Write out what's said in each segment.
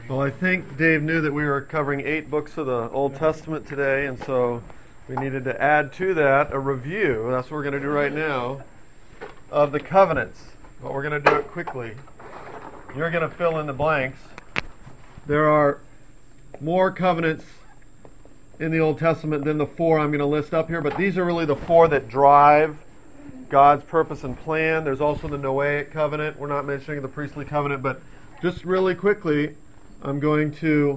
Well, I think Dave knew that we were covering 8 books of the Old Testament today, and so we needed to add to that a review. That's what we're going to do right now of the covenants. But we're going to do it quickly. You're going to fill in the blanks. There are more covenants in the Old Testament than the 4 I'm going to list up here, but these are really the 4 that drive God's purpose and plan. There's also the Noahic covenant. We're not mentioning the priestly covenant, but just really quickly, I'm going to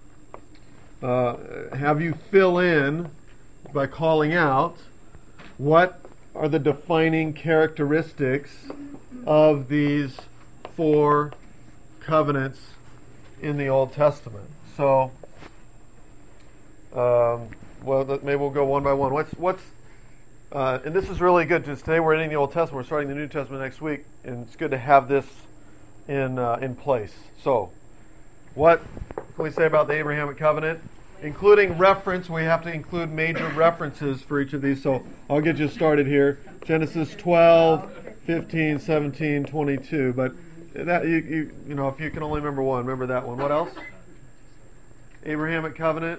have you fill in by calling out what are the defining characteristics of these 4 covenants in the Old Testament. So, maybe we'll go one by one. And this is really good because today we're ending the Old Testament. We're starting the New Testament next week, and it's good to have this in place. So, what can we say about the Abrahamic covenant? Including reference, we have to include major references for each of these. So I'll get you started here. Genesis 12, 15, 17, 22. But that you know, if you can only remember one, remember that one. What else? Abrahamic covenant.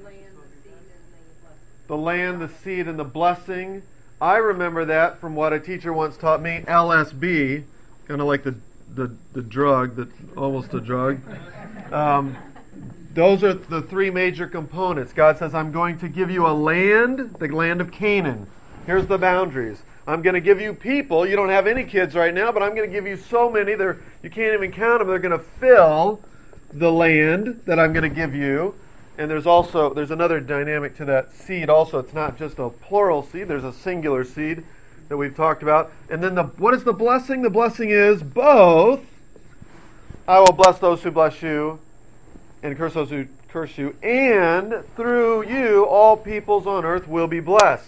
The land, the seed, and the blessing. I remember that from what a teacher once taught me. LSB, kind of like the drug, that's almost a drug. Those are the 3 major components. God says, I'm going to give you a land, the land of Canaan. Here's the boundaries. I'm going to give you people. You don't have any kids right now, but I'm going to give you so many, you can't even count them. They're going to fill the land that I'm going to give you. And there's another dynamic to that seed also. It's not just a plural seed. There's a singular seed that we've talked about. And then what is the blessing? The blessing is both, I will bless those who bless you, and curse those who curse you, and through you all peoples on earth will be blessed.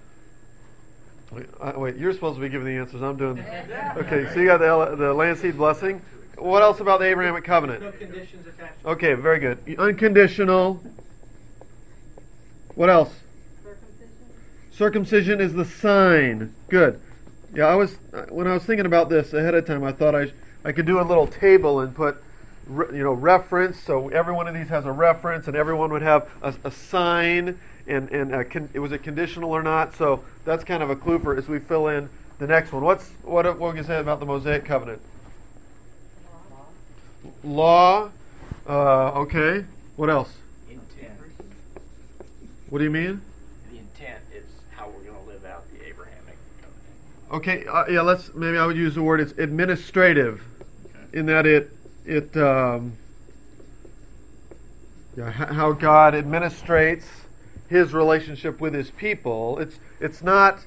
Wait, you're supposed to be giving the answers. I'm doing. Okay, so you got the land seed blessing. What else about the Abrahamic covenant? No conditions attached. Okay, very good. Unconditional. What else? Circumcision is the sign. Good. Yeah, when I was thinking about this ahead of time, I thought I could do a little table and put reference, so every one of these has a reference, and everyone would have a sign, and was it conditional or not? So that's kind of a clue for as we fill in the next one. What can you say about the Mosaic covenant? Law. Okay. What else? Intent. What do you mean? The intent is how we're going to live out the Abrahamic covenant. Okay. Maybe I would use the word. It's administrative, in that how God administrates His relationship with His people. It's not.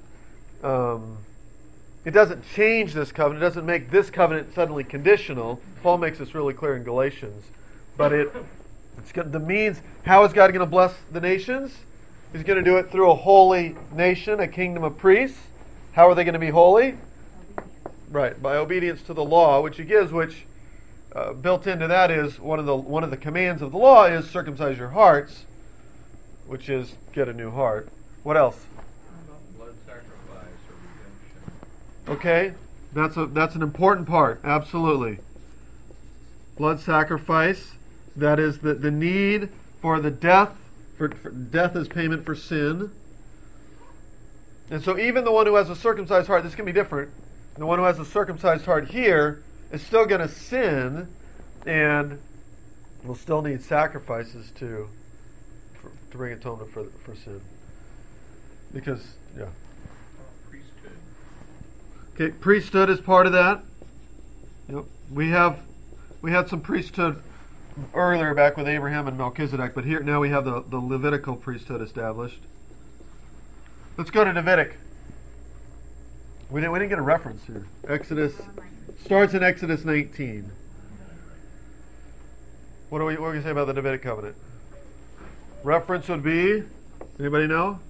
It doesn't change this covenant. It doesn't make this covenant suddenly conditional. Paul makes this really clear in Galatians. But the means. How is God going to bless the nations? He's going to do it through a holy nation, a kingdom of priests. How are they going to be holy? Right, by obedience to the law, which He gives, which. Built into that is one of the commands of the law is circumcise your hearts, which is get a new heart. What else? Blood sacrifice or redemption. Okay, that's an important part. Absolutely. Blood sacrifice. That is the need for the death for death as payment for sin. And so even the one who has a circumcised heart, this can be different. The one who has a circumcised heart here is still going to sin, and will still need sacrifices to bring atonement for sin. Because, Priesthood. Okay, priesthood is part of that. Yep. We had some priesthood earlier back with Abraham and Melchizedek, but now we have the Levitical priesthood established. Let's go to Davidic. We didn't get a reference here. Exodus starts in Exodus 19. What do we say about the Davidic covenant? Reference would be, anybody know?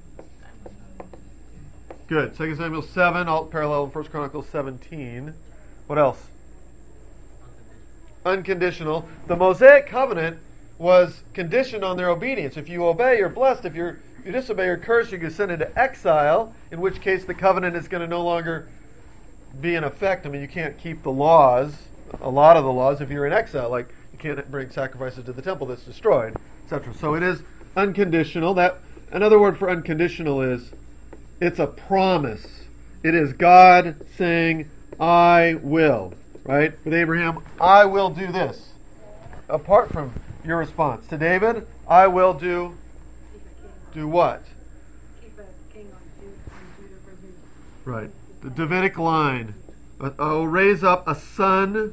Good. 2 Samuel 7, all parallel in 1 Chronicles 17. What else? Unconditional. The Mosaic covenant was conditioned on their obedience. If you obey, you're blessed. If you disobey, you're cursed. You get sent into exile, in which case the covenant is going to no longer be in effect. I mean, you can't keep the laws, a lot of the laws, if you're in exile. Like, You can't bring sacrifices to the temple that's destroyed, etc. So it is unconditional. That another word for unconditional is it's a promise. It is God saying, I will. Right? With Abraham, I will do this. Apart from your response. To David, I will do what? Keep a king on Judah for his. Right. The Davidic line. I will raise up a son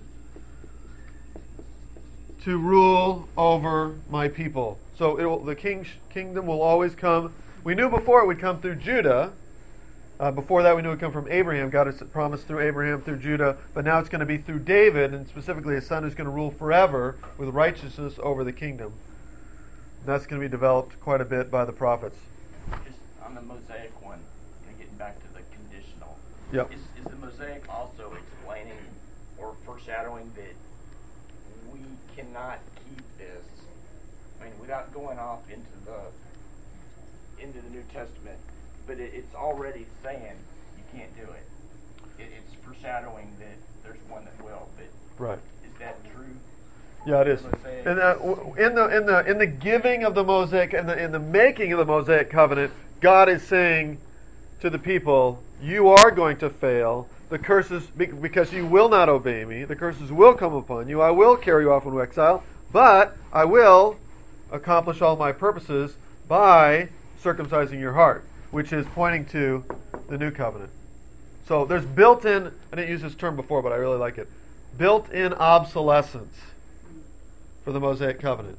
to rule over my people. So the kingdom will always come. We knew before it would come through Judah. Before that, we knew it would come from Abraham. God has promised through Abraham, through Judah. But now it's going to be through David, and specifically a son who's going to rule forever with righteousness over the kingdom. And that's going to be developed quite a bit by the prophets. Just on the Mosaic one, and getting back to the conditional. Yep. Is the Mosaic also explaining or foreshadowing that we cannot keep this? I mean, without going off into the New Testament, but it's already saying you can't do it. It's foreshadowing that there's one that will. But Right. is that true? Yeah, it is. Mosaic. And in the giving of the Mosaic and in the making of the Mosaic covenant, God is saying to the people, you are going to fail. The curses, because you will not obey me, the curses will come upon you. I will carry you off into exile, but I will accomplish all my purposes by circumcising your heart, which is pointing to the new covenant. So there's built-in, I didn't use this term before, but I really like it, built-in obsolescence for the Mosaic covenant.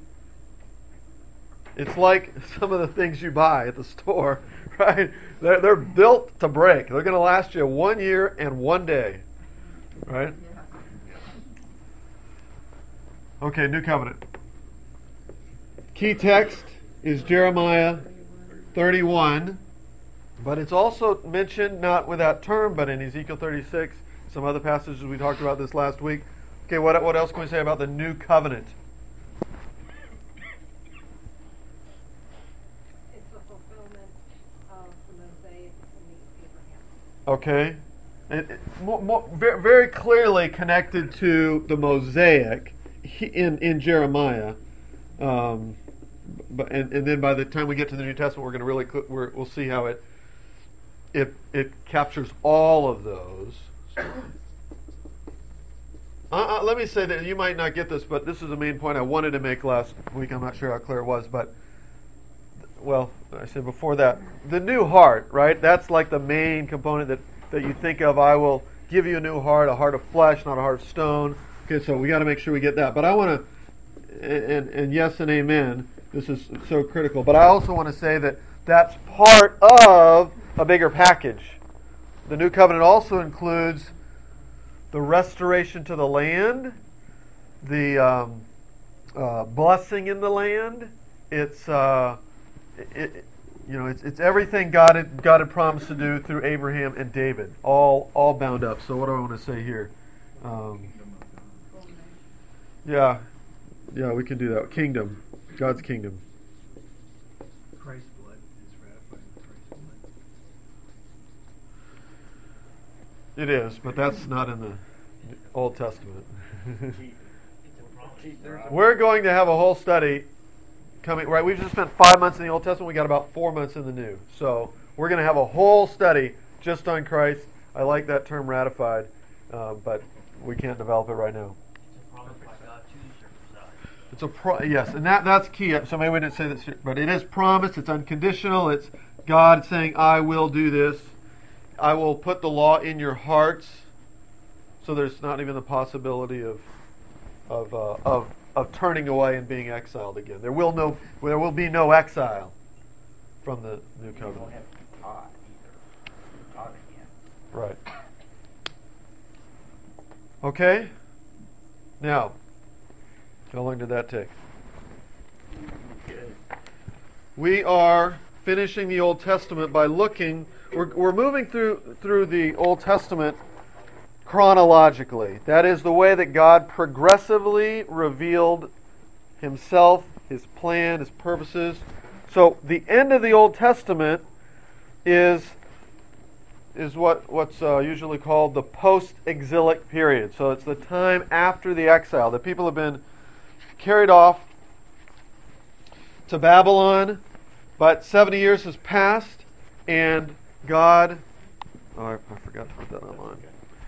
It's like some of the things you buy at the store, right? They're built to break. They're going to last you 1 year and 1 day, right? Okay, new covenant. Key text is Jeremiah 31, but it's also mentioned not with that term, but in Ezekiel 36, some other passages we talked about this last week. Okay, what else can we say about the new covenant? It's a fulfillment of the Mosaic and the Abraham. Okay, very clearly connected to the Mosaic in Jeremiah, but then by the time we get to the New Testament, we're going to we'll see how it captures all of those. Let me say that you might not get this, but this is the main point I wanted to make last week. I'm not sure how clear it was, but well, I said before that, the new heart, right? That's like the main component that you think of. I will give you a new heart, a heart of flesh, not a heart of stone. Okay, so we got to make sure we get that. But I want to, and yes and amen. This is so critical. But I also want to say that that's part of a bigger package. The new covenant also includes the restoration to the land, the blessing in the land. It's it's everything God had promised to do through Abraham and David, all bound up. So what do I want to say here? Yeah, we can do that. Kingdom, God's kingdom. Christ's blood is ratified in Christ's blood. It is, but that's not in the Old Testament. We're going to have a whole study coming. Right, we've just spent 5 months in the Old Testament. We got about 4 months in the New. So we're going to have a whole study just on Christ. I like that term, ratified, but we can't develop it right now. It's yes, and that's key. So maybe we didn't say this, but it is promised. It's unconditional. It's God saying, "I will do this. I will put the law in your hearts." So there's not even the possibility of turning away and being exiled again. There will be no exile from the new covenant. You won't have to be taught either. Taught again. Right. Okay. Now, how long did that take? Good. We are finishing the Old Testament by looking. We're moving through the Old Testament chronologically. That is the way that God progressively revealed Himself, His plan, His purposes. So the end of the Old Testament is what's usually called the post-exilic period. So it's the time after the exile. The people have been carried off to Babylon, but 70 years has passed, and God, I forgot to put that online.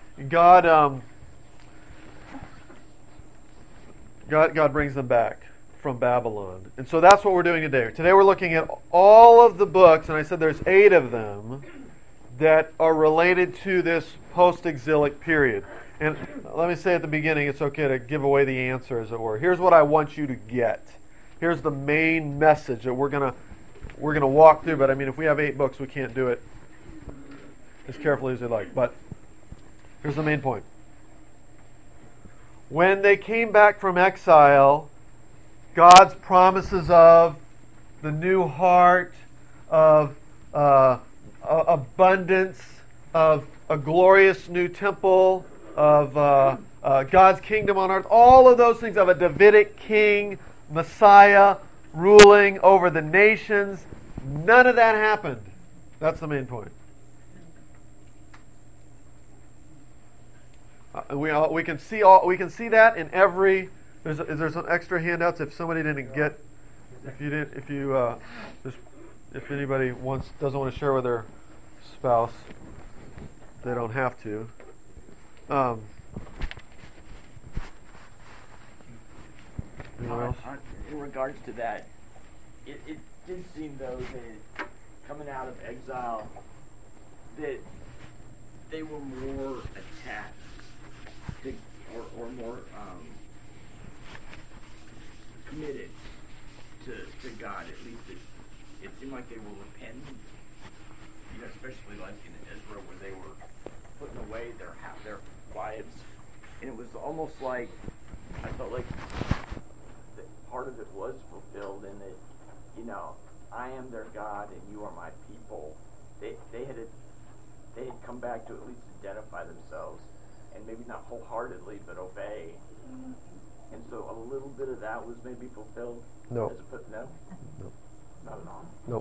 God brings them back from Babylon. And so that's what we're doing today. Today we're looking at all of the books, and I said there's 8 of them that are related to this post-exilic period. And let me say at the beginning, it's okay to give away the answer, as it were. Here's what I want you to get. Here's the main message that we're gonna walk through. But I mean, if we have 8 books, we can't do it as carefully as we like. But here's the main point. When they came back from exile, God's promises of the new heart, of abundance, of a glorious new temple, of God's kingdom on earth, all of those things, of a Davidic king, Messiah, ruling over the nations, none of that happened. That's the main point. We can see that in every. There's some extra handouts if somebody didn't get. If anybody doesn't want to share with their spouse, they don't have to. Anyone else? In regards to that, it did seem though that coming out of exile, that they were more attached to, or more committed to God. At least it seemed like they were repentant. You know, especially like in Ezra, where they were putting away their wives, and it was almost like I felt like that part of it was fulfilled in that, you know, I am their God and you are my people. They had come back to at least identify themselves, and maybe not wholeheartedly, but obey. And so a little bit of that was maybe fulfilled. No. No, not at all. No.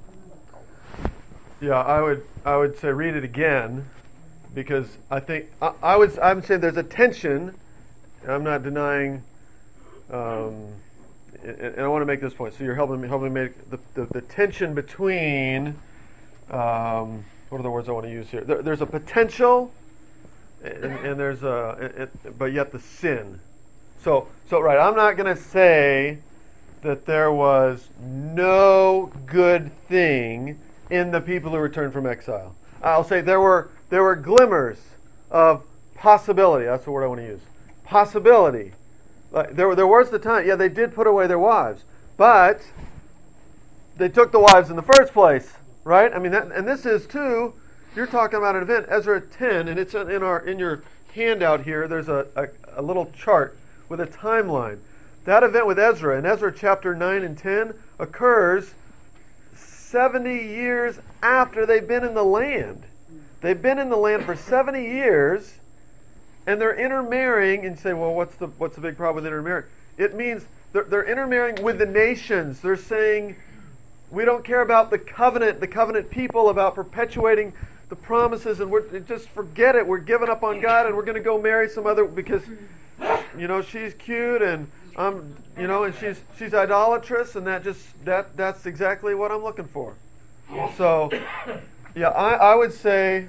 Yeah, I would say read it again, because I think I'm saying there's a tension. I'm not denying, and I want to make this point. So you're helping me make the tension between what are the words I want to use here? There's a potential, and there's but yet the sin. So right, I'm not going to say that there was no good thing in the people who returned from exile. I'll say there were glimmers of possibility. That's the word I want to use. Possibility. There was the time. Yeah, they did put away their wives, but they took the wives in the first place, right? I mean, and this is too. You're talking about an event, Ezra 10, and it's in your handout here. There's a little chart with a timeline. That event with Ezra, in Ezra chapter 9 and 10, occurs 70 years after they've been in the land. They've been in the land for 70 years, and they're intermarrying. And you say, well, what's the big problem with intermarrying? It means they're intermarrying with the nations. They're saying, we don't care about the covenant people, about perpetuating the promises, and we're just forget it. We're giving up on God, and we're going to go marry some other, because she's cute, and and she's idolatrous, and that's exactly what I'm looking for. So, yeah, I would say,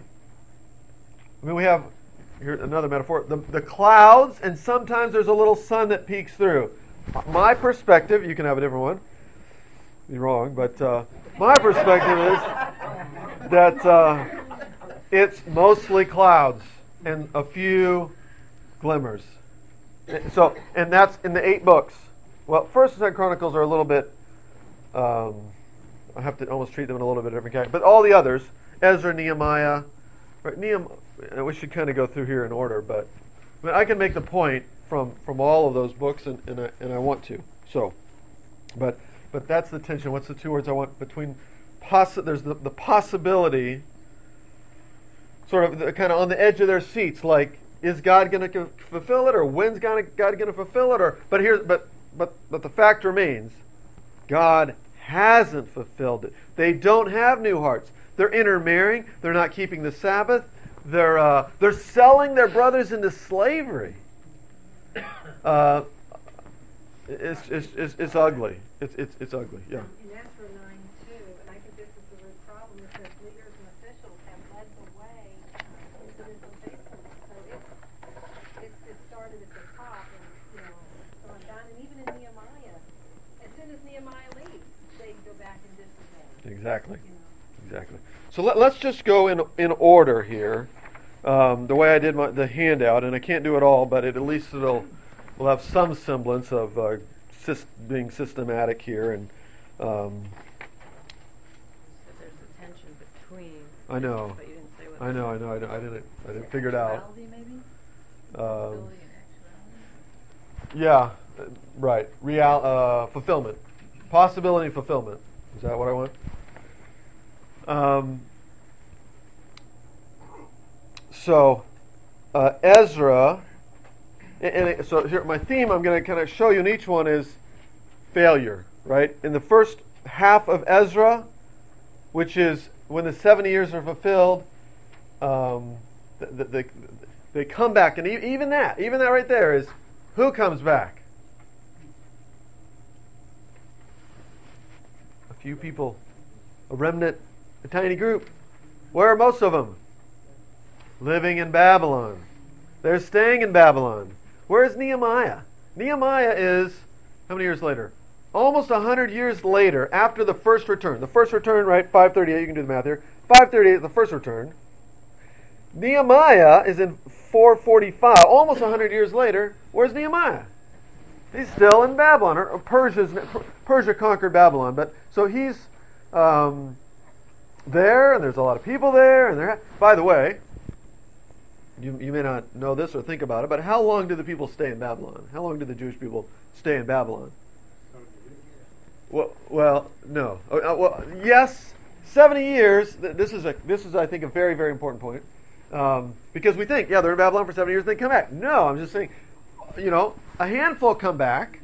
we have here another metaphor, the clouds, and sometimes there's a little sun that peeks through. My perspective, you can have a different one. You're wrong, but my perspective is that it's mostly clouds and a few glimmers. So, and that's in the 8 books. Well, 1st and 2nd Chronicles are a little bit. I have to almost treat them in a little bit different category. But all the others, Ezra, Nehemiah, right? We should kind of go through here in order. But I can make the point from all of those books, and I want to. So, but that's the tension. What's the 2 words I want between? There's the possibility, sort of kind of on the edge of their seats, like, is God going to fulfill it, or when's God going to fulfill it? But the fact remains, God hasn't fulfilled it. They don't have new hearts. They're intermarrying. They're not keeping the Sabbath. They're selling their brothers into slavery. It's ugly. It's ugly. Yeah. In Ezra 9:2, and I think this is the root problem, it says leaders and officials have led the way into this unfaithfulness. So it started at the top and it's gone down. And even in Nehemiah, as soon as Nehemiah leaves, they go back and disobey. Exactly. Exactly. So let's just go in order here, the way I did the handout, and I can't do it all, but at least will have some semblance of being systematic here. And So there's a tension between. I know. But you didn't say what. I know. I didn't figure it out. Actuality, maybe. Um, Possibility and actuality. Yeah, right. Fulfillment, possibility, and fulfillment. Is that what I want? So Ezra, so here my theme I'm going to kind of show you in each one is failure, right? In the first half of Ezra, which is when the 70 years are fulfilled, they come back, and even that right there is who comes back? A few people, a remnant, a tiny group. Where are most of them? Living in Babylon. They're staying in Babylon. Where's Nehemiah? Nehemiah is, how many years later? Almost 100 years later, after the first return. The first return, right, 538, you can do the math here. 538 is the first return. Nehemiah is in 445, almost 100 years later. Where's Nehemiah? He's still in Babylon, or Persia conquered Babylon. But so he's there, and there's a lot of people there. And by the way, you may not know this or think about it, but how long did the people stay in Babylon? How long did the Jewish people stay in Babylon? Well, no. Well, yes, 70 years. This is I think a very, very important point, because we think, they're in Babylon for 70 years, they come back. No, I'm just saying, a handful come back.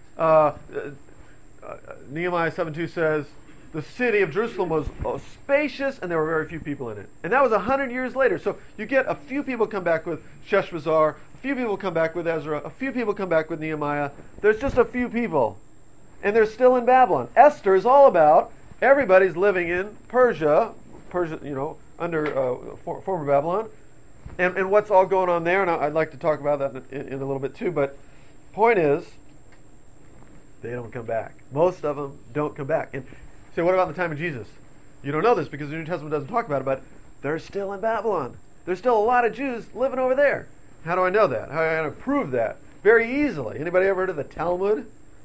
Nehemiah 7:2 says, the city of Jerusalem was spacious, and there were very few people in it. And that was 100 years later. So you get a few people come back with Sheshbazzar, a few people come back with Ezra, a few people come back with Nehemiah. There's just a few people. And they're still in Babylon. Esther is all about everybody's living in Persia, under former Babylon. And what's all going on there, and I'd like to talk about that in a little bit too, but point is, they don't come back. Most of them don't come back. And say, what about the time of Jesus? You don't know this because the New Testament doesn't talk about it, but they're still in Babylon. There's still a lot of Jews living over there. How do I know that? How do I prove that? Very easily. Anybody ever heard of the Talmud?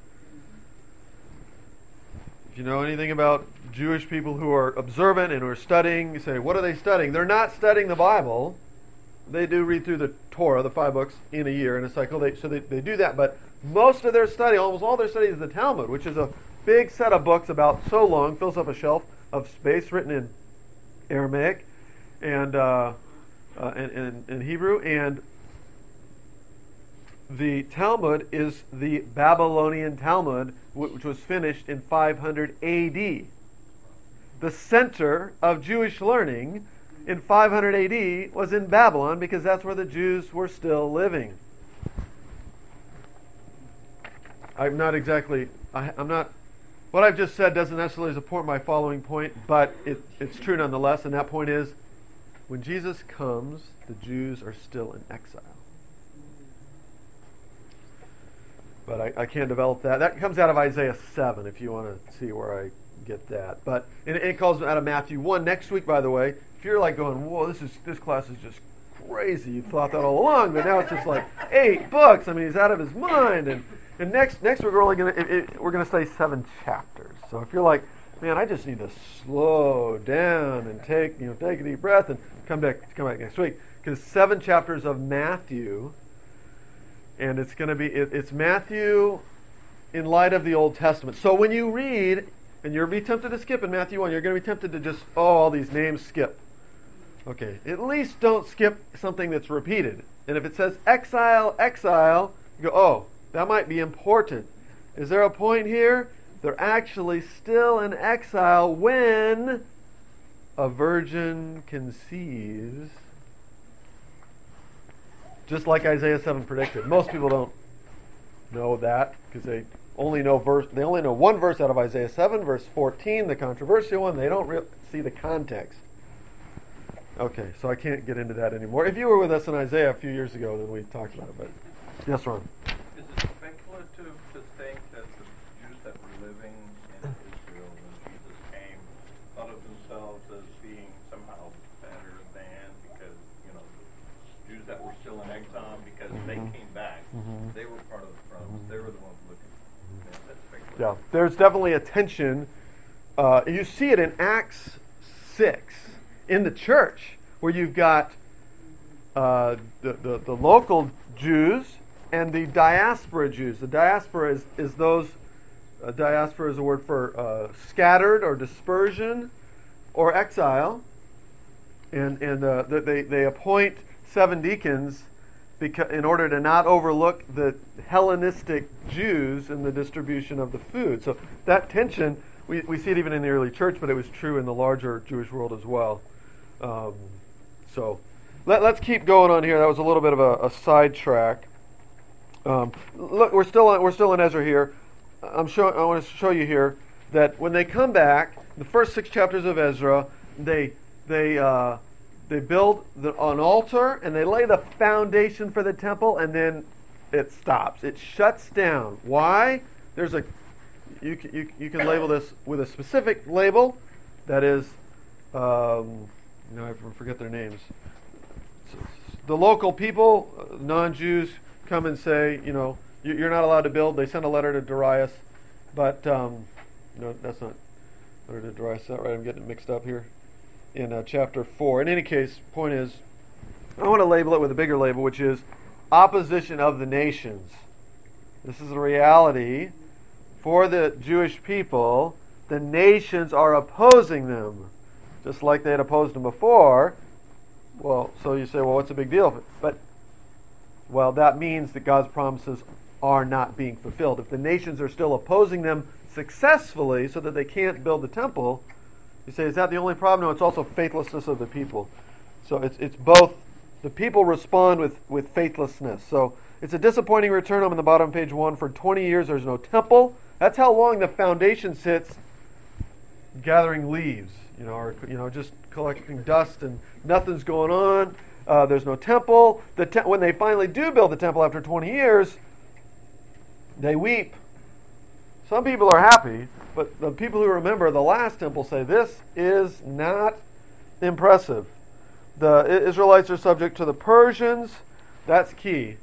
If you know anything about Jewish people who are observant and who are studying, you say, what are they studying? They're not studying the Bible. They do read through the Torah, the 5 books, in a year, in a cycle. They do that, but most of their study, almost all their study is the Talmud, which is a big set of books about so long, fills up a shelf of space, written in Aramaic and Hebrew. And the Talmud is the Babylonian Talmud, which was finished in 500 AD. The center of Jewish learning in 500 AD was in Babylon, because that's where the Jews were still living. I'm not. What I've just said doesn't necessarily support my following point, but it's true nonetheless, and that point is, when Jesus comes, the Jews are still in exile. But I can't develop that. That comes out of Isaiah 7, if you want to see where I get that. But it calls out of Matthew 1. Next week, by the way, if you're like going, whoa, this class is just crazy, you thought that all along, but now it's just like 8 books. I mean, he's out of his mind. And next we're gonna study 7 chapters. So if you're like, man, I just need to slow down and take a deep breath and come back next week, because 7 chapters of Matthew, and it's going to be it's Matthew in light of the Old Testament. So when you read, and you'll be tempted to skip in Matthew 1, you're going to be tempted to just all these names skip. Okay, at least don't skip something that's repeated. And if it says exile, you go, oh, that might be important. Is there a point here? They're actually still in exile when a virgin conceives, just like Isaiah 7 predicted. Most people don't know that because they only know one verse out of Isaiah 7, verse 14, the controversial one. They don't see the context. Okay, so I can't get into that anymore. If you were with us in Isaiah a few years ago, then we talked about it. But yes, Ron. Is it speculative to think that the Jews that were living in Israel when Jesus came thought of themselves as being somehow better than because, the Jews that were still in exile because they came back, they were part of the promise. They were the ones looking. That's speculative. Yeah, there's definitely a tension. You see it in Acts 6 in the church where you've got the local Jews and the diaspora Jews. The diaspora is those. Diaspora is a word for scattered or dispersion or exile, and they appoint 7 deacons in order to not overlook the Hellenistic Jews in the distribution of the food. So that tension, we see it even in the early church, but it was true in the larger Jewish world as well. So let's keep going on here. That was a little bit of a sidetrack. Look, we're still in Ezra here. I want to show you here that when they come back, the first 6 chapters of Ezra, they build an altar and they lay the foundation for the temple, and then it stops. It shuts down. Why? There's you can label this with a specific label that is I forget their names. The local people, non-Jews, come and say, you're not allowed to build. They send a letter to Darius, but no, that's not letter to Darius. Is that right? I'm getting it mixed up here. In chapter 4. In any case, point is, I want to label it with a bigger label, which is opposition of the nations. This is the reality for the Jewish people. The nations are opposing them, just like they had opposed them before. Well, so you say, well, what's the big deal? But, well, that means that God's promises are not being fulfilled. If the nations are still opposing them successfully so that they can't build the temple, you say, is that the only problem? No, it's also faithlessness of the people. So it's both. The people respond with faithlessness. So it's a disappointing return. I'm on the bottom of page 1. For 20 years there's no temple. That's how long the foundation sits gathering leaves, or just collecting dust and nothing's going on. There's no temple. When they finally do build the temple after 20 years, they weep. Some people are happy, but the people who remember the last temple say this is not impressive. The Israelites are subject to the Persians. That's key.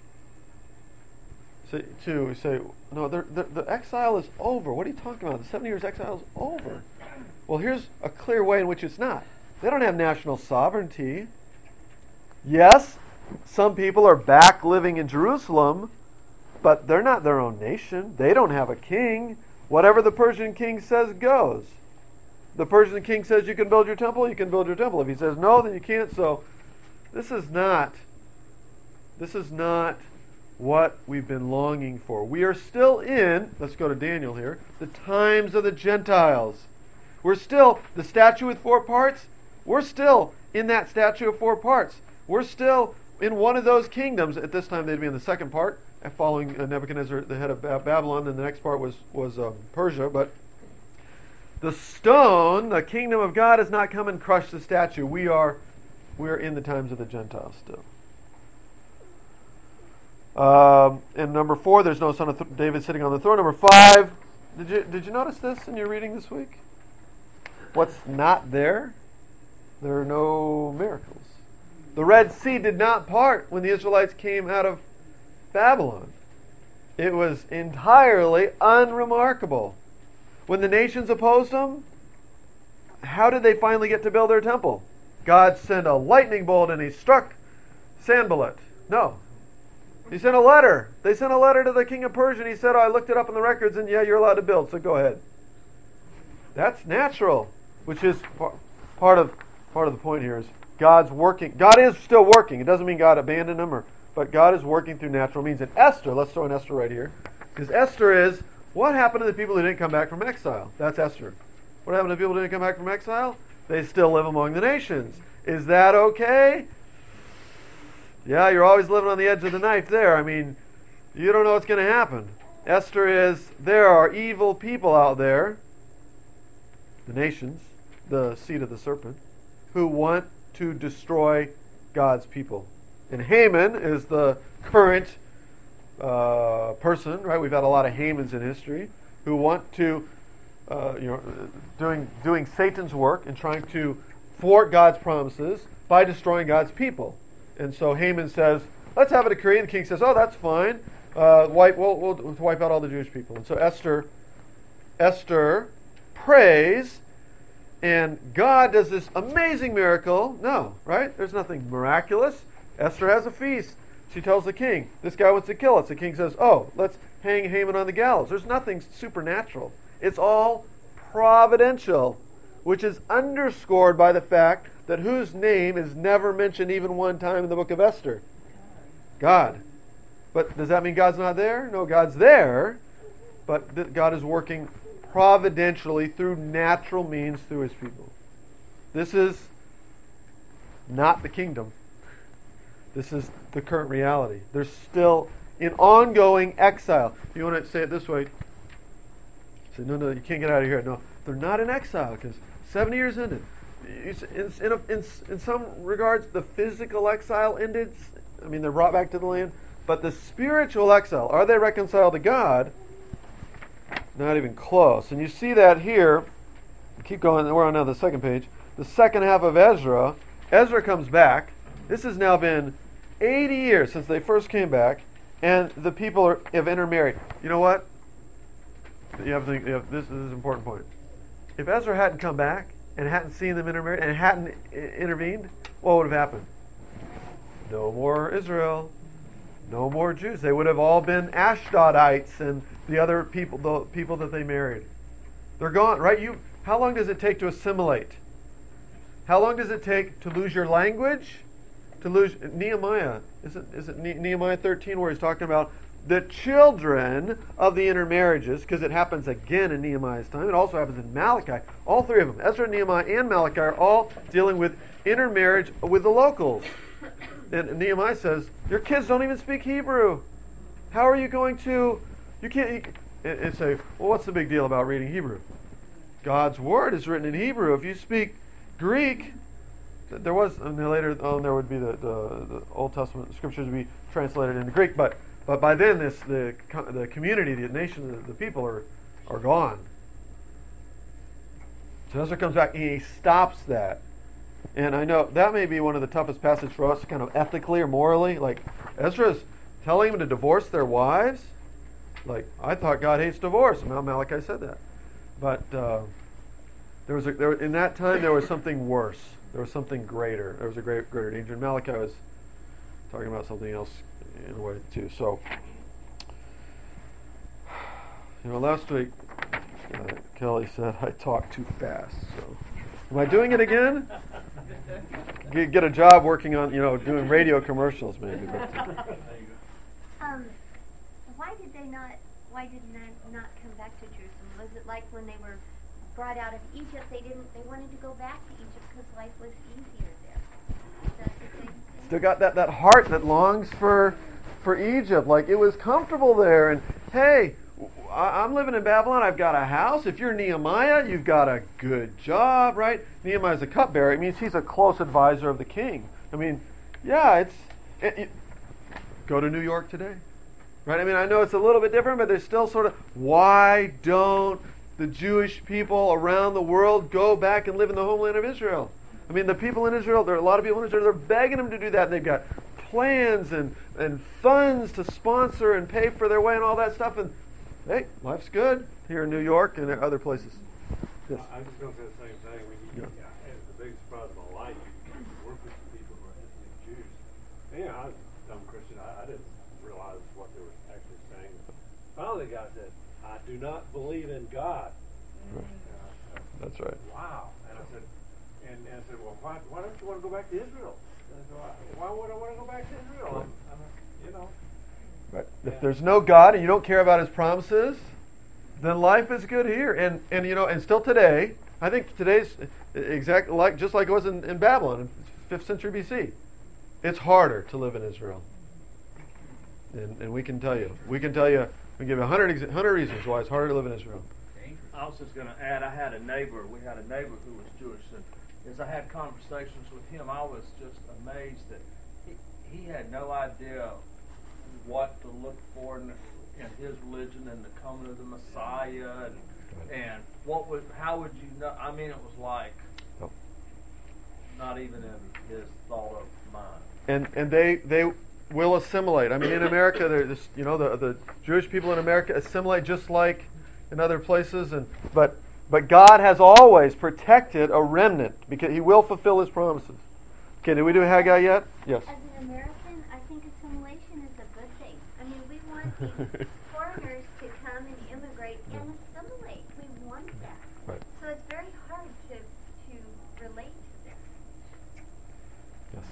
So we say, no, the exile is over. What are you talking about? The 70 years exile is over. Well, here's a clear way in which it's not. They don't have national sovereignty. Yes, some people are back living in Jerusalem, but they're not their own nation. They don't have a king. Whatever the Persian king says goes. The Persian king says you can build your temple, you can build your temple. If he says no, then you can't. So this is not what we've been longing for. We are still in, let's go to Daniel here, the times of the Gentiles. We're still, the statue with 4 parts, we're still in that statue of 4 parts. We're still in one of those kingdoms. At this time they'd be in the second part, following Nebuchadnezzar, the head of Babylon. Then the next part was Persia. But the stone, the kingdom of God, has not come and crushed the statue. We are in the times of the Gentiles still. And number 4, there's no son of David sitting on the throne. Number 5, did you notice this in your reading this week? What's not there? There are no miracles. The Red Sea did not part when the Israelites came out of Babylon. It was entirely unremarkable. When the nations opposed them, how did they finally get to build their temple? God sent a lightning bolt and he struck Sanballat. No. He sent a letter. They sent a letter to the king of Persia and he said, I looked it up in the records and yeah, you're allowed to build, so go ahead. That's natural, which is part of the point here is God's working. God is still working. It doesn't mean God abandoned them, but God is working through natural means. And Esther, let's throw in Esther right here, because Esther is, what happened to the people who didn't come back from exile? That's Esther. What happened to the people who didn't come back from exile? They still live among the nations. Is that okay? Yeah, you're always living on the edge of the knife there. I mean, You don't know what's going to happen. Esther is, there are evil people out there, the nations, the seed of the serpent, who want to destroy God's people. And Haman is the current person, right? We've had a lot of Hamans in history who want to, doing Satan's work and trying to thwart God's promises by destroying God's people. And so Haman says, let's have a decree. And the king says, oh, that's fine. We'll wipe out all the Jewish people. And so Esther prays, and God does this amazing miracle. No, right? There's nothing miraculous. Esther has a feast. She tells the king, this guy wants to kill us. The king says, oh, let's hang Haman on the gallows. There's nothing supernatural. It's all providential, which is underscored by the fact that whose name is never mentioned even one time in the book of Esther? God. But does that mean God's not there? No, God's there, but God is working providentially through natural means through his people. This is not the kingdom. This is the current reality. They're still in ongoing exile. If you want to say it this way, say, no, you can't get out of here. No, they're not in exile because 70 years ended. In some regards, the physical exile ended. I mean, they're brought back to the land. But the spiritual exile, are they reconciled to God? Not even close. And you see that here. Keep going. We're on now the second page. The second half of Ezra. Ezra comes back. This has now been 80 years since they first came back, and the people have intermarried. You know what? This is an important point. If Ezra hadn't come back and hadn't seen them intermarried and hadn't intervened, what would have happened? No more Israel. No more Jews. They would have all been Ashdodites and the other people, the people that they married. They're gone, right? How long does it take to assimilate? How long does it take to lose your language? To lose Nehemiah? Is it Nehemiah 13 where he's talking about the children of the intermarriages? Because it happens again in Nehemiah's time. It also happens in Malachi. All three of them, Ezra, Nehemiah, and Malachi, are all dealing with intermarriage with the locals. And Nehemiah says, your kids don't even speak Hebrew. How are you going to... You can't... And say, well, what's the big deal about reading Hebrew? God's Word is written in Hebrew. If you speak Greek, there was... And later on there would be the Old Testament scriptures would be translated into Greek. But by then, the community, the nation, the people are gone. So Ezra comes back and he stops that. And I know that may be one of the toughest passages for us, kind of ethically or morally. Like, Ezra's telling them to divorce their wives. Like, I thought God hates divorce. Well, Malachi said that. But in that time, there was something worse. There was something greater. There was a greater danger. And Malachi was talking about something else in a way, too. So, last week, Kelly said I talk too fast. So, am I doing it again? Get a job working on, doing radio commercials, maybe. Why did they not come back to Jerusalem? Was it like when they were brought out of Egypt, they wanted to go back to Egypt because life was easier there? Is that the same thing? Still got that heart that longs for Egypt. Like, it was comfortable there, and hey, I'm living in Babylon. I've got a house. If you're Nehemiah, you've got a good job, right? Nehemiah's a cupbearer. It means he's a close advisor of the king. I mean, yeah, go to New York today, right? I mean, I know it's a little bit different, but there's still sort of, why don't the Jewish people around the world go back and live in the homeland of Israel? I mean, the people in Israel, there are a lot of people in Israel, they're begging them to do that, and they've got plans and funds to sponsor and pay for their way and all that stuff, and hey, life's good here in New York and other places. Yes. I'm just going to say the same thing. It's the big surprise of my life. You work with people who are ethnic Jews. And, I was a dumb Christian. I didn't realize what they were actually saying. Finally, the guy said, I do not believe in God. Right. That's right. Wow. And I said, well, why don't you want to go back to Israel? And I said, why would I want to go back to Israel? Right. If there's no God and you don't care about His promises, then life is good here. And still today, I think today's exactly just like it was in Babylon in 5th century BC. It's harder to live in Israel. And we can tell you. We can give you 100 reasons why it's harder to live in Israel. I was just going to add, we had a neighbor who was Jewish, and as I had conversations with him, I was just amazed that he had no idea what to look for in his religion and the coming of the Messiah, and how would you know? I mean, it was like not even in his thought of mind. And they will assimilate. I mean, in America, the Jewish people in America assimilate just like in other places, but God has always protected a remnant because He will fulfill His promises. Okay, did we do Haggai yet? Yes. As an American, I think assimilation is a good thing. I mean, we want these foreigners to come and immigrate and assimilate. We want that. Right. So it's very hard to relate to them. Yes.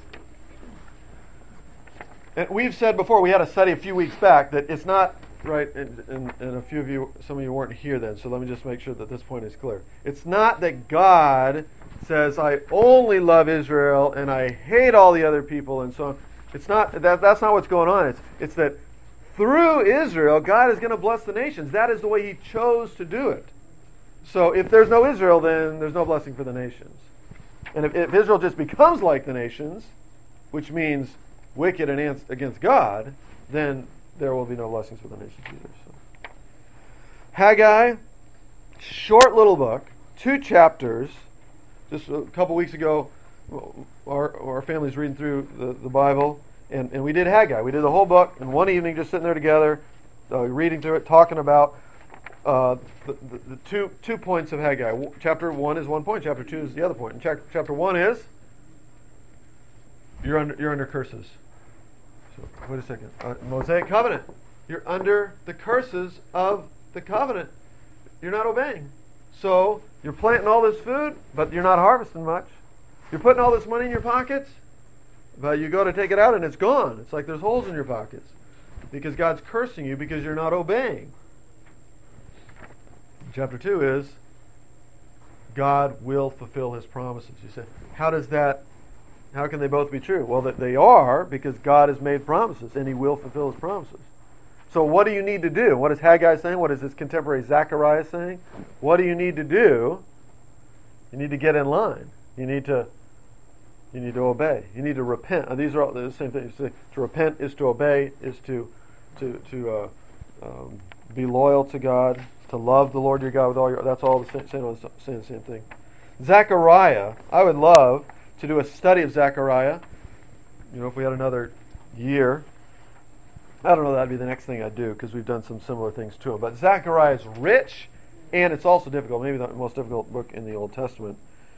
And we've said before, we had a study a few weeks back that it's not right, and some of you weren't here then, so let me just make sure that this point is clear. It's not that God says, I only love Israel and I hate all the other people and so on. It's not that's not what's going on. It's that through Israel, God is going to bless the nations. That is the way He chose to do it. So if there's no Israel, then there's no blessing for the nations. And if Israel just becomes like the nations, which means wicked and against God, then there will be no blessings for the nations either. So. Haggai, short little book, 2 chapters. Just a couple weeks ago, our family's reading through the Bible, and we did Haggai. We did the whole book in one evening, just sitting there together, reading through it, talking about the two points of Haggai. Chapter 1 is one point. Chapter 2 is the other point. And chapter 1 is you're under curses. So wait a second. Mosaic covenant. You're under the curses of the covenant. You're not obeying. So you're planting all this food, but you're not harvesting much. You're putting all this money in your pockets, but you go to take it out and it's gone. It's like there's holes in your pockets because God's cursing you because you're not obeying. Chapter 2 is God will fulfill His promises. You say, how can they both be true? Well, that they are, because God has made promises and He will fulfill His promises. So what do you need to do? What is Haggai saying? What is his contemporary Zechariah saying? What do you need to do? You need to get in line. You need to obey. You need to repent. These are all the same things. To repent is to obey, is to be loyal to God, to love the Lord your God with all your. That's all saying the same thing. Zechariah, I would love to do a study of Zechariah. If we had another year, I don't know, that'd be the next thing I'd do because we've done some similar things to him. But Zechariah is rich, and it's also difficult. Maybe the most difficult book in the Old Testament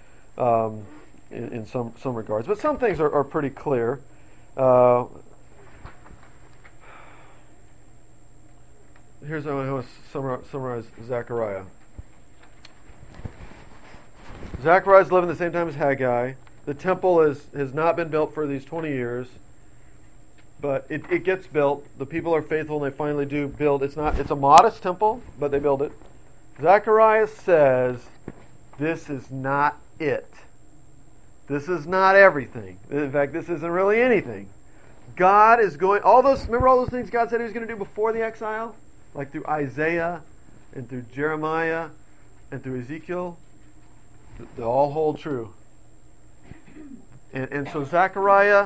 in some regards. But some things are pretty clear. Here's how I want to summarize Zechariah. Zechariah's living the same time as Haggai. The temple has not been built for these 20 years, but it gets built. The people are faithful, and they finally do build. It's a modest temple, but they build it. Zechariah says, this is not it. This is not everything. In fact, this isn't really anything. God is going, remember all those things God said He was going to do before the exile? Like through Isaiah, and through Jeremiah, and through Ezekiel? They all hold true. And so Zechariah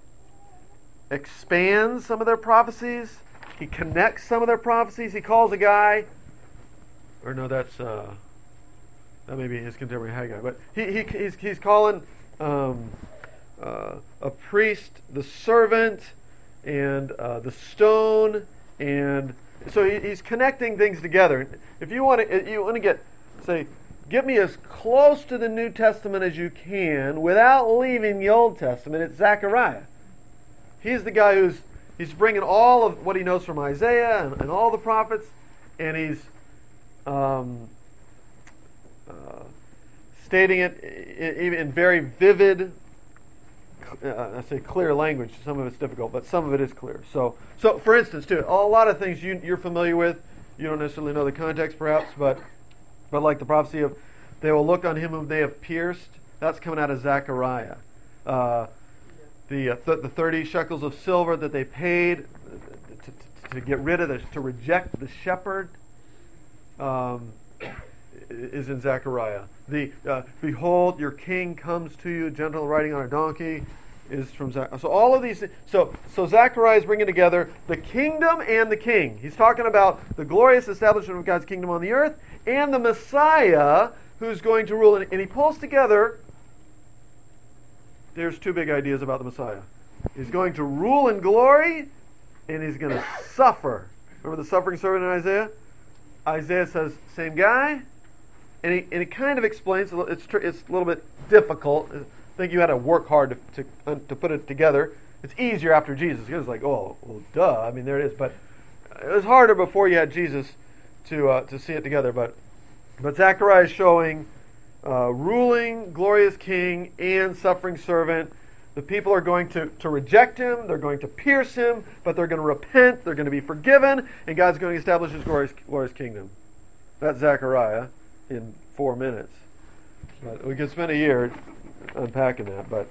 expands some of their prophecies. He connects some of their prophecies. He calls a guy, or no, that may be his contemporary Haggai, but he's calling a priest the servant and the stone, and so he's connecting things together. If you want to get me as close to the New Testament as you can without leaving the Old Testament, it's Zechariah. He's the guy he's bringing all of what he knows from Isaiah and all the prophets, and he's stating it in very vivid, I say clear language. Some of it's difficult, but some of it is clear. So for instance, too, a lot of things you're familiar with. You don't necessarily know the context, perhaps, but like the prophecy of, they will look on him whom they have pierced. That's coming out of Zechariah. The 30 shekels of silver that they paid to get rid of this, to reject the shepherd, is in Zechariah. The behold, your king comes to you, gentle, riding on a donkey, is from Zechariah. So all of these. So Zechariah is bringing together the kingdom and the king. He's talking about the glorious establishment of God's kingdom on the earth and the Messiah who's going to rule. And he pulls together. There's two big ideas about the Messiah. He's going to rule in glory, and he's going to suffer. Remember the suffering servant in Isaiah? Isaiah says, same guy, and he kind of explains. It's a little bit difficult. I think you had to work hard to put it together. It's easier after Jesus. It was like, oh, well, duh. I mean, there it is. But it was harder before you had Jesus to see it together. But Zechariah is showing ruling, glorious king, and suffering servant. The people are going to reject him. They're going to pierce him, but they're going to repent. They're going to be forgiven, and God's going to establish his glorious kingdom. That's Zechariah in 4 minutes. But we could spend a year unpacking that. But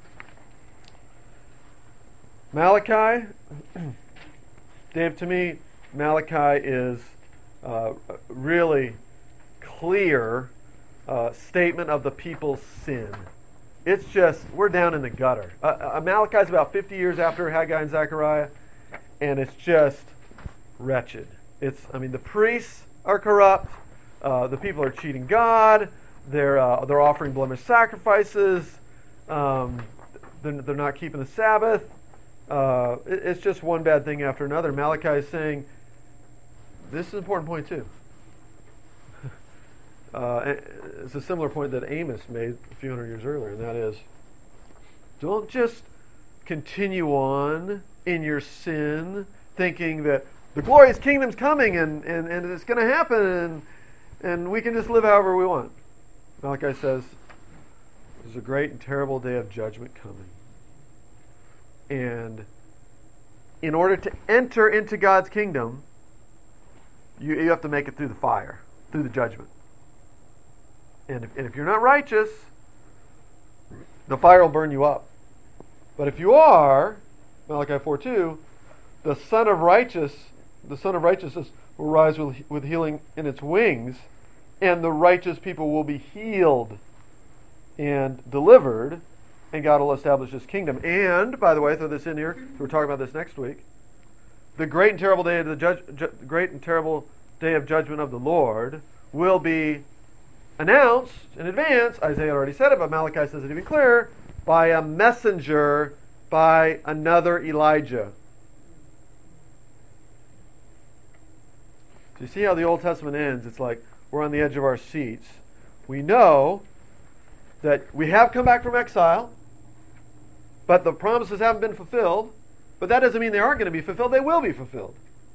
Malachi, Dave, to me, Malachi is really clear statement of the people's sin. It's just, we're down in the gutter. Malachi's about 50 years after Haggai and Zechariah, and it's just wretched. The priests are corrupt. The people are cheating God. They're offering blemished sacrifices. They're not keeping the Sabbath. It's just one bad thing after another. Malachi is saying, this is an important point too. It's a similar point that Amos made a few hundred years earlier, and that is, don't just continue on in your sin thinking that the glorious kingdom's coming and it's going to happen and we can just live however we want. Malachi says, there's a great and terrible day of judgment coming. And in order to enter into God's kingdom, you have to make it through the fire, through the judgment. And if you're not righteous, the fire will burn you up. But if you are, Malachi 4:2, the Son of righteousness will rise with healing in its wings, and the righteous people will be healed and delivered, and God will establish his kingdom. And, by the way, throw this in here, we're talking about this next week, the great and terrible day of great and terrible day of judgment of the Lord will be announced in advance. Isaiah already said it, but Malachi says it even clearer, by a messenger, by another Elijah. So you see how the Old Testament ends? It's like we're on the edge of our seats. We know that we have come back from exile, but the promises haven't been fulfilled. But that doesn't mean they aren't going to be fulfilled. They will be fulfilled.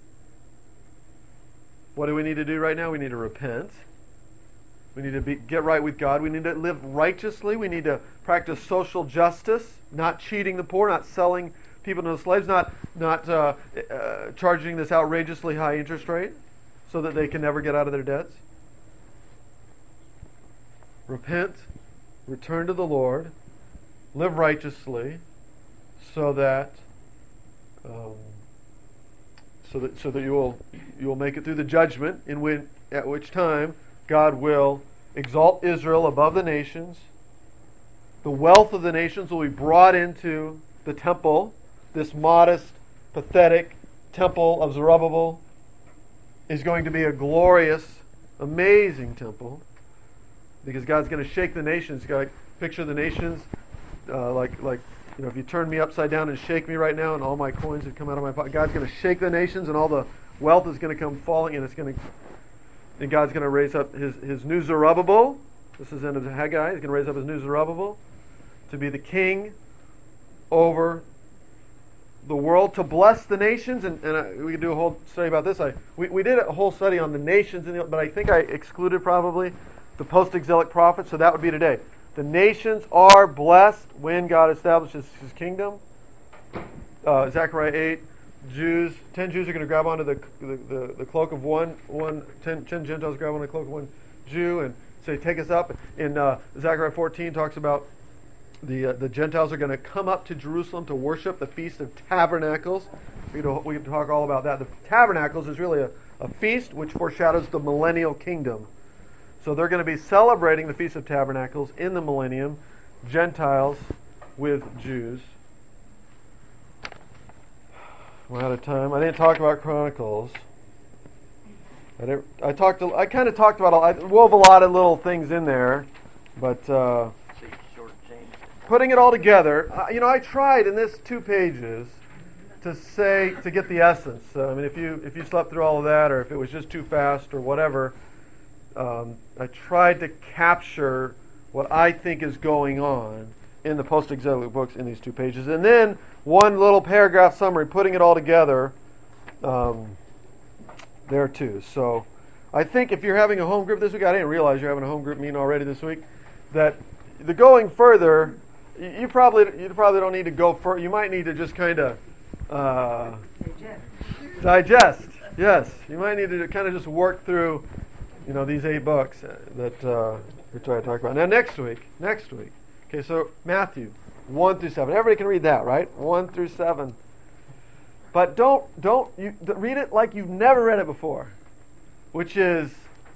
What do we need to do right now? We need to repent. We need to get right with God. We need to live righteously. We need to practice social justice, not cheating the poor, not selling people into slaves, not charging this outrageously high interest rate so that they can never get out of their debts. Repent, return to the Lord, live righteously, so that you will make it through the judgment, at which time God will exalt Israel above the nations. The wealth of the nations will be brought into the temple. This modest, pathetic temple of Zerubbabel is going to be a glorious, amazing temple, because God's going to shake the nations. God, picture the nations if you turn me upside down and shake me right now, and all my coins would come out of my pocket. God's going to shake the nations, and all the wealth is going to come falling, and God's going to raise up his new Zerubbabel. This is the end of Haggai. He's going to raise up his new Zerubbabel to be the king over the world, to bless the nations. And we could do a whole study about this. We did a whole study on the nations, but I think I excluded probably the post-exilic prophets, so that would be today. The nations are blessed when God establishes his kingdom. Zechariah 8. 10 Jews are going to grab onto the cloak of 10 Gentiles grab onto the cloak of one Jew and say, take us up. In Zechariah 14 talks about the Gentiles are going to come up to Jerusalem to worship the Feast of Tabernacles. we could talk all about that. The tabernacles is really a feast which foreshadows the millennial kingdom. So they're going to be celebrating the Feast of Tabernacles in the millennium, Gentiles with Jews. We're out of time. I didn't talk about Chronicles. I kind of talked about. I wove a lot of little things in there, but putting it all together, I tried in this 2 pages to get the essence. I mean, if you slept through all of that, or if it was just too fast, or whatever, I tried to capture what I think is going on in the post-exilic books in these 2 pages, and then one little paragraph summary, putting it all together there too. So I think if you're having a home group this week, I didn't realize you're having a home group meeting already this week, that the going further, you probably don't need to go further. You might need to just kind of digest. Yes, you might need to kind of just work through, these 8 books that we try to talk about. Now next week. Okay, so Matthew 1 through 7. Everybody can read that, right? 1 through 7. But don't read it like you've never read it before, which is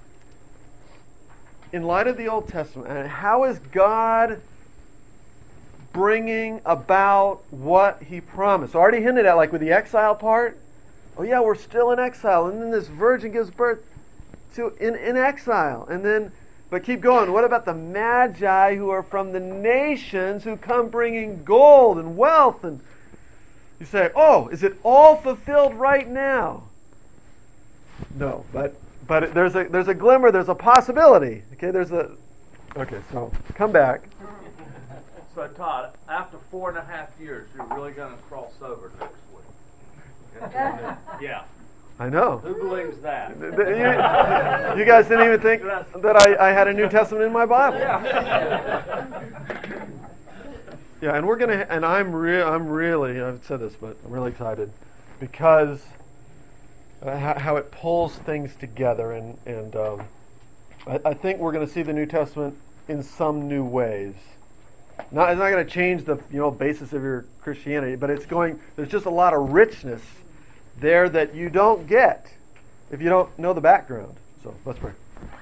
in light of the Old Testament, and how is God bringing about what He promised? So I already hinted at, like with the exile part. Oh yeah, we're still in exile, and then this virgin gives birth to in exile, and then. But keep going. What about the Magi who are from the nations who come bringing gold and wealth? And you say, oh, is it all fulfilled right now? No, but there's a glimmer. There's a possibility. Okay, so come back. So Todd, after 4.5 years, you're really going to cross over next week. Yeah. I know. Who believes that? You guys didn't even think that I had a New Testament in my Bible. Yeah, and we're gonna, and I'm really, I've said this, but I'm really excited because how it pulls things together, and I think we're going to see the New Testament in some new ways. It's not going to change the basis of your Christianity, but there's just a lot of richness there that you don't get if you don't know the background. So let's pray.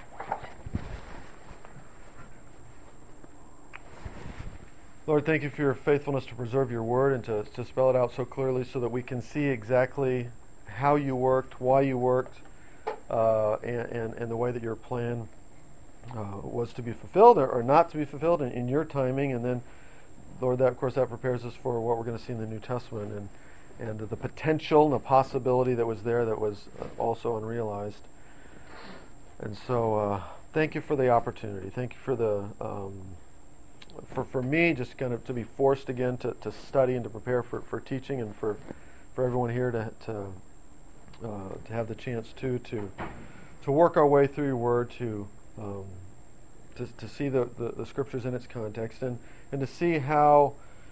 Lord, thank you for your faithfulness to preserve your word and to spell it out so clearly so that we can see exactly how you worked, why you worked, and the way that your plan was to be fulfilled or not to be fulfilled in your timing. And then, Lord, that of course that prepares us for what we're going to see in the New Testament and the potential and the possibility that was there that was also unrealized. And so thank you for the opportunity. Thank you for the for me just kind of to be forced again to study and to prepare for teaching, and for everyone here to have the chance to work our way through your word, to see the scriptures in its context, and to see how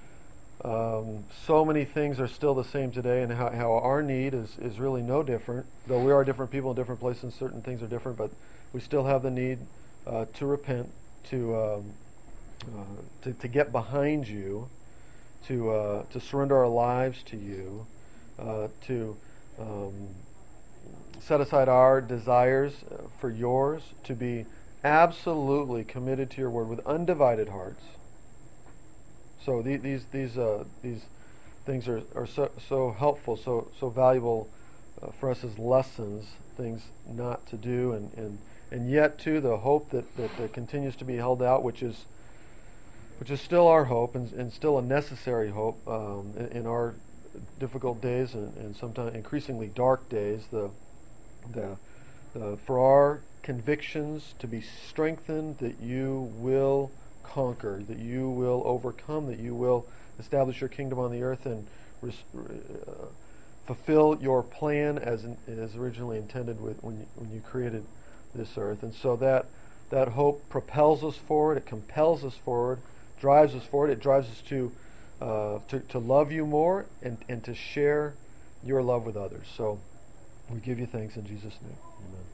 so many things are still the same today, and how our need is really no different. Though we are different people in different places, and certain things are different, but we still have the need to repent, to get behind you, to surrender our lives to you, to set aside our desires for yours, to be absolutely committed to your word with undivided hearts. So these things are so helpful, so valuable for us as lessons, things not to do, and yet too the hope that continues to be held out, which is still our hope and still a necessary hope in our difficult days and sometimes increasingly dark days. For our convictions to be strengthened, that you will conquer, that you will overcome, that you will establish your kingdom on the earth and fulfill your plan as originally intended when you created this earth. And so that hope propels us forward, it compels us forward, drives us forward, it drives us to love you more and to share your love with others. So we give you thanks in Jesus' name. Amen.